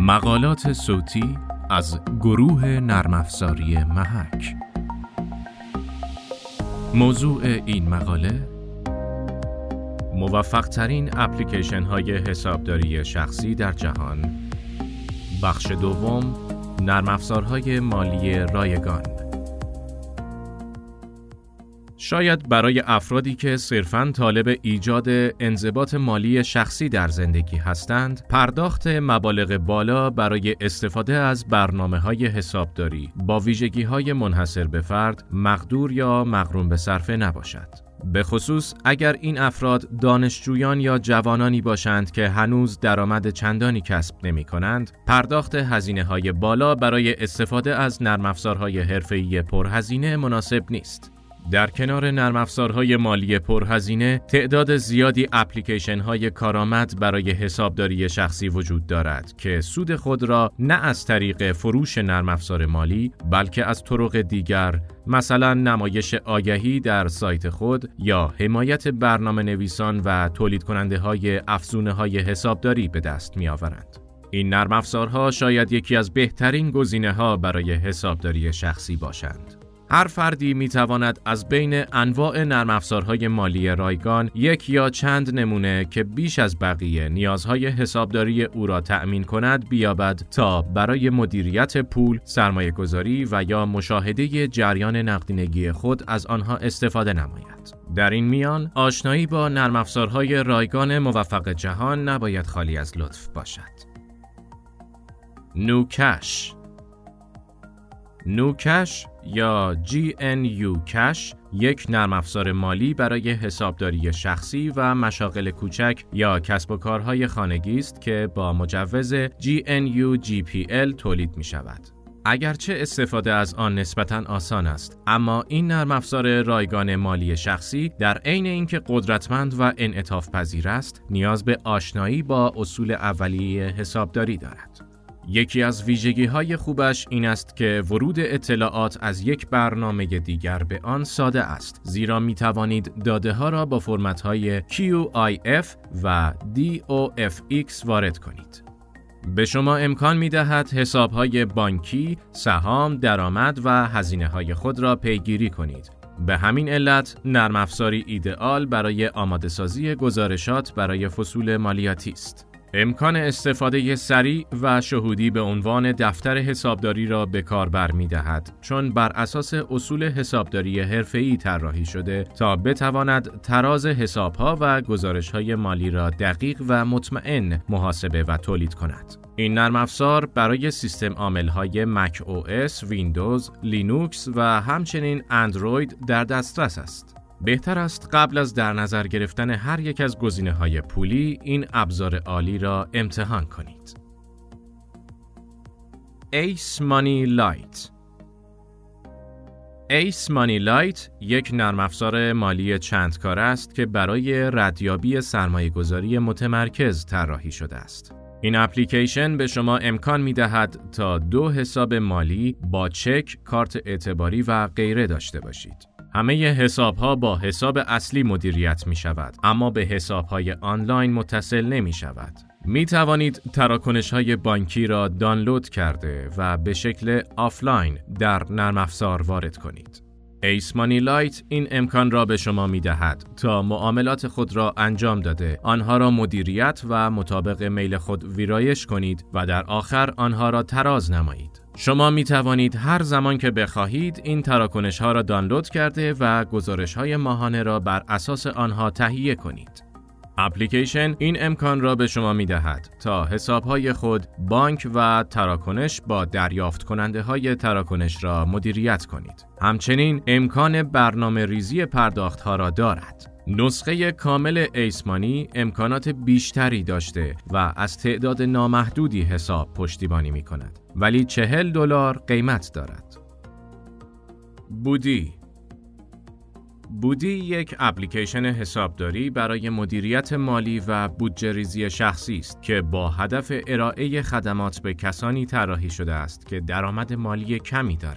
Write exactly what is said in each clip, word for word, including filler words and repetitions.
مقالات صوتی از گروه نرم افزاری محک. موضوع این مقاله: موفق ترین اپلیکیشن های حسابداری شخصی در جهان. بخش دوم: نرم افزارهای مالی رایگان. شاید برای افرادی که صرفاً طالب ایجاد انضباط مالی شخصی در زندگی هستند، پرداخت مبالغ بالا برای استفاده از برنامه‌های حسابداری با ویژگی‌های منحصر به فرد مقدور یا مغروم به صرفه نباشد. به خصوص اگر این افراد دانشجویان یا جوانانی باشند که هنوز درآمد چندانی کسب نمی کنند، پرداخت هزینه‌های بالا برای استفاده از نرم افزارهای حرفه‌ای پرهزینه مناسب نیست. در کنار نرم افزارهای مالی پرهزینه، تعداد زیادی اپلیکیشن‌های کارآمد برای حسابداری شخصی وجود دارد که سود خود را نه از طریق فروش نرم افزار مالی، بلکه از طرق دیگر، مثلا نمایش آگهی در سایت خود یا حمایت برنامه نویسان و تولید کننده های افزونه های حسابداری به دست می آورند. این نرم افزارها شاید یکی از بهترین گزینه ها برای حسابداری شخصی باشند. هر فردی می تواند از بین انواع نرم افزارهای مالی رایگان یک یا چند نمونه که بیش از بقیه نیازهای حسابداری او را تأمین کند بیابد تا برای مدیریت پول، سرمایه‌گذاری و یا مشاهده جریان نقدینگی خود از آنها استفاده نماید. در این میان، آشنایی با نرم افزارهای رایگان موفق جهان نباید خالی از لطف باشد. نوکش نوکش یا جی ان یو کش یک نرم افزار مالی برای حسابداری شخصی و مشاغل کوچک یا کسب و کارهای خانگی است که با مجوز جی ان یو جی پی ال تولید می شود. اگرچه استفاده از آن نسبتاً آسان است، اما این نرم افزار رایگان مالی شخصی در عین اینکه قدرتمند و انعطاف پذیر است، نیاز به آشنایی با اصول اولیه حسابداری دارد. یکی از ویژگی‌های خوبش این است که ورود اطلاعات از یک برنامه دیگر به آن ساده است، زیرا می توانید داده‌ها را با فرمت‌های کیو آی اف و دی او اف ایکس وارد کنید. به شما امکان می‌دهد حساب‌های بانکی، سهام، درآمد و هزینه‌های خود را پیگیری کنید. به همین علت نرم افزاری ایدئال برای آماده‌سازی گزارشات برای فصول مالیاتی است. امکان استفاده سریع و شهودی به عنوان دفتر حسابداری را به کار برمی‌دهد، چون بر اساس اصول حسابداری حرفه‌ای طراحی شده تا بتواند تراز حساب‌ها و گزارش‌های مالی را دقیق و مطمئن محاسبه و تولید کند. این نرم افزار برای سیستم عامل‌های مک او اس، ویندوز، لینوکس و همچنین اندروید در دسترس است. بهتر است قبل از در نظر گرفتن هر یک از گزینه‌های پولی این ابزار عالی را امتحان کنید. ایس مانی لایت ایس مانی لایت یک نرم افزار مالی چند کاره است که برای ردیابی سرمایه‌گذاری متمرکز طراحی شده است. این اپلیکیشن به شما امکان می‌دهد تا دو حساب مالی با چک، کارت اعتباری و غیره داشته باشید. همه حساب‌ها با حساب اصلی مدیریت می‌شود، اما به حساب‌های آنلاین متصل نمی‌شود. می‌توانید تراکنش‌های بانکی را دانلود کرده و به شکل آفلاین در نرم افزار وارد کنید. ایس مانی لایت این امکان را به شما می‌دهد تا معاملات خود را انجام داده، آنها را مدیریت و مطابق میل خود ویرایش کنید و در آخر آنها را تراز نمایید. شما می توانید هر زمان که بخواهید این تراکنش ها را دانلود کرده و گزارش های ماهانه را بر اساس آنها تهیه کنید. اپلیکیشن این امکان را به شما می دهد تا حساب های خود، بانک و تراکنش با دریافت کننده های تراکنش را مدیریت کنید. همچنین امکان برنامه ریزی پرداخت ها را دارد. نسخه کامل ایس مانی امکانات بیشتری داشته و از تعداد نامحدودی حساب پشتیبانی می کند، ولی چهل دلار قیمت دارد. بودی بودی یک اپلیکیشن حسابداری برای مدیریت مالی و بودجه ریزی شخصی است که با هدف ارائه خدمات به کسانی طراحی شده است که درآمد مالی کمی دارند.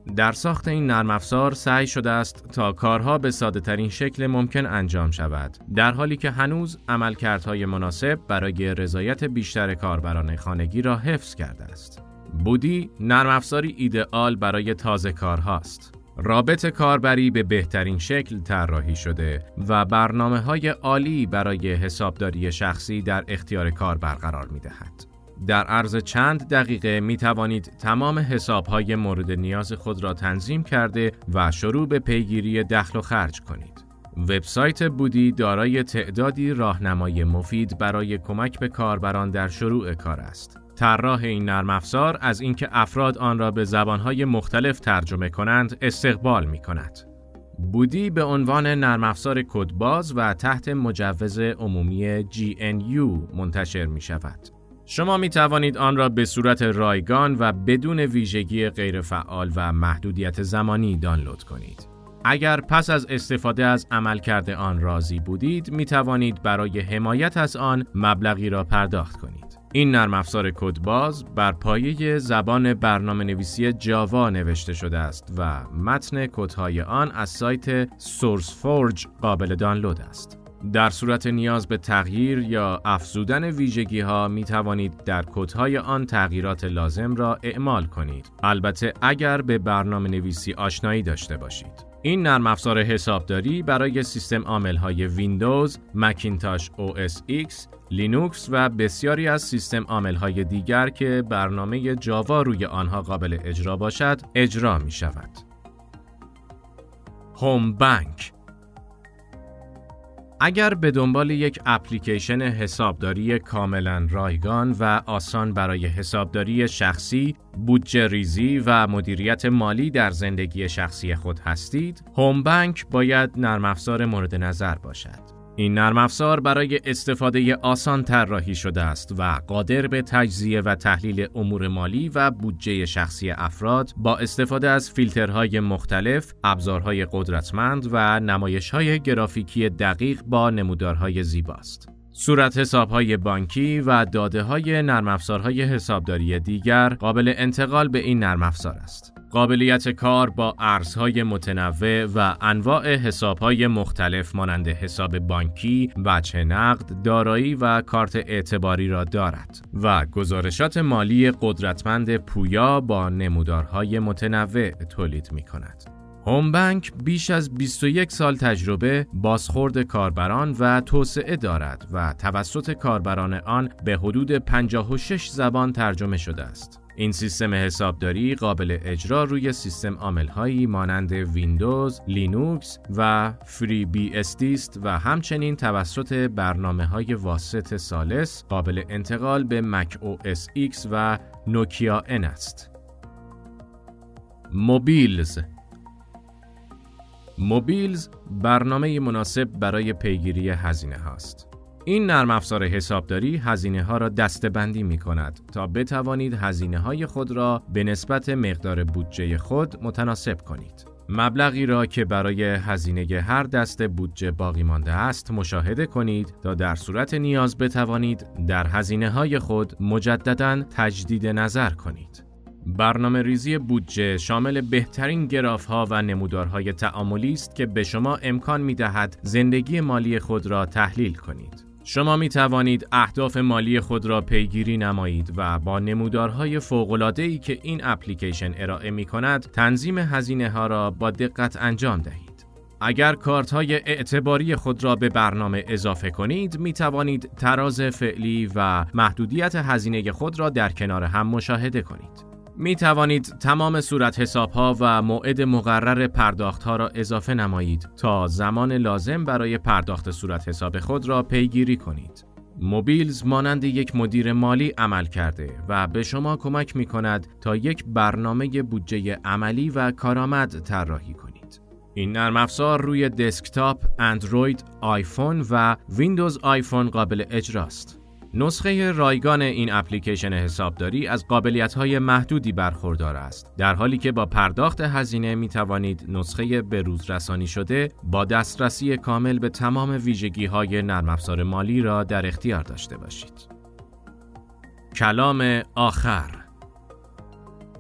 در ساخت این نرم افزار سعی شده است تا کارها به ساده ترین شکل ممکن انجام شود، در حالی که هنوز عملکردهای مناسب برای رضایت بیشتر کاربران خانگی را حفظ کرده است. بودی نرم افزاری ایدئال برای تازه کارهاست. رابط کاربری به بهترین شکل طراحی شده و برنامه‌های عالی برای حسابداری شخصی در اختیار کاربر قرار می‌دهد. در عرض چند دقیقه می توانید تمام حساب‌های مورد نیاز خود را تنظیم کرده و شروع به پیگیری دخل و خرج کنید. وبسایت بودی دارای تعدادی راهنمای مفید برای کمک به کاربران در شروع کار است. طراح این نرم افزار از اینکه افراد آن را به زبان‌های مختلف ترجمه کنند استقبال می‌کند. بودی به عنوان نرم افزار کدباز و تحت مجوز عمومی جی ان یو منتشر می‌شود. شما می توانید آن را به صورت رایگان و بدون ویژگی غیرفعال و محدودیت زمانی دانلود کنید. اگر پس از استفاده از عملکرد آن راضی بودید، می توانید برای حمایت از آن مبلغی را پرداخت کنید. این نرم افزار کدباز بر پایه زبان برنامه‌نویسی جاوا نوشته شده است و متن کدهای آن از سایت سورسفورج قابل دانلود است. در صورت نیاز به تغییر یا افزودن ویژگی‌ها می توانید در کدهای آن تغییرات لازم را اعمال کنید. البته اگر به برنامه‌نویسی آشنایی داشته باشید. این نرم افزار حسابداری برای سیستم عامل‌های ویندوز، مکینتاش او اس ایکس، لینوکس و بسیاری از سیستم عامل‌های دیگر که برنامه جاوا روی آنها قابل اجرا باشد، اجرا می شود. هوم بانک. اگر به دنبال یک اپلیکیشن حسابداری کاملا رایگان و آسان برای حسابداری شخصی، بودجه ریزی و مدیریت مالی در زندگی شخصی خود هستید، هوم بانک باید نرم افزار مورد نظر باشد. این نرم افزار برای استفاده آسان طراحی شده است و قادر به تجزیه و تحلیل امور مالی و بودجه شخصی افراد با استفاده از فیلترهای مختلف، ابزارهای قدرتمند و نمایش‌های گرافیکی دقیق با نمودارهای زیباست. صورت حساب‌های بانکی و داده‌های نرم افزارهای حسابداری دیگر قابل انتقال به این نرم افزار است. قابلیت کار با ارزهای متنوع و انواع حساب‌های مختلف مانند حساب بانکی، وجه نقد، دارایی و کارت اعتباری را دارد و گزارشات مالی قدرتمند پویا با نمودارهای متنوع تولید می‌کند. هوم بانک بیش از بیست و یک سال تجربه، بازخورد کاربران و توسعه دارد و توسط کاربران آن به حدود پنجاه و شش زبان ترجمه شده است. این سیستم حسابداری قابل اجرا روی سیستم عامل‌هایی مانند ویندوز، لینوکس و فری بی اس دی است و همچنین توسط برنامه‌های واسط ثالث قابل انتقال به مک او اس ایکس و نوکیا ان است. موبیلز. موبیلز برنامه مناسب برای پیگیری هزینه هاست. این نرم افزار حسابداری هزینه ها را دسته‌بندی می کند تا بتوانید هزینه های خود را به نسبت مقدار بودجه خود متناسب کنید. مبلغی را که برای هزینه هر دسته بودجه باقی مانده است مشاهده کنید تا در صورت نیاز بتوانید در هزینه های خود مجدداً تجدید نظر کنید. برنامه ریزی بودجه شامل بهترین گراف ها و نمودارهای تعاملی است که به شما امکان می دهد زندگی مالی خود را تحلیل کنید. شما می توانید اهداف مالی خود را پیگیری نمایید و با نمودارهای فوق‌العاده‌ای که این اپلیکیشن ارائه می کند تنظیم هزینه ها را با دقت انجام دهید. اگر کارت های اعتباری خود را به برنامه اضافه کنید می توانید تراز فعلی و محدودیت هزینه خود را در کنار هم مشاهده کنید. می توانید تمام صورت حساب‌ها و موعد مقرر پرداخت‌ها را اضافه نمایید تا زمان لازم برای پرداخت صورت حساب خود را پیگیری کنید. موبیلز مانند یک مدیر مالی عمل کرده و به شما کمک می کند تا یک برنامه بودجه عملی و کارآمد طراحی کنید. این نرم افزار روی دسکتاپ، اندروید، آیفون و ویندوز آیفون قابل اجراست. نسخه رایگان این اپلیکیشن حسابداری از قابلیت‌های محدودی برخوردار است، در حالی که با پرداخت هزینه می توانید نسخه به روز رسانی شده با دسترسی کامل به تمام ویژگی‌های نرم افزار مالی را در اختیار داشته باشید. کلام آخر.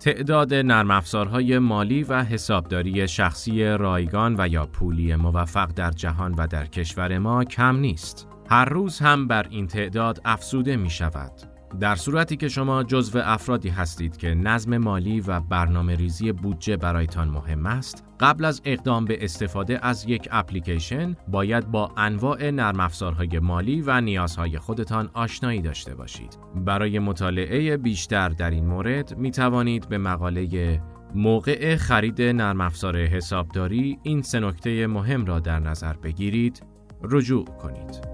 تعداد نرم افزارهای مالی و حسابداری شخصی رایگان و یا پولی موفق در جهان و در کشور ما کم نیست. هر روز هم بر این تعداد افزوده می شود. در صورتی که شما جزو افرادی هستید که نظم مالی و برنامه ریزی بودجه برایتان مهم است، قبل از اقدام به استفاده از یک اپلیکیشن باید با انواع نرم افزارهای مالی و نیازهای خودتان آشنایی داشته باشید. برای مطالعه بیشتر در این مورد می توانید به مقاله موقع خرید نرم افزار حسابداری این سه نکته مهم را در نظر بگیرید رجوع کنید.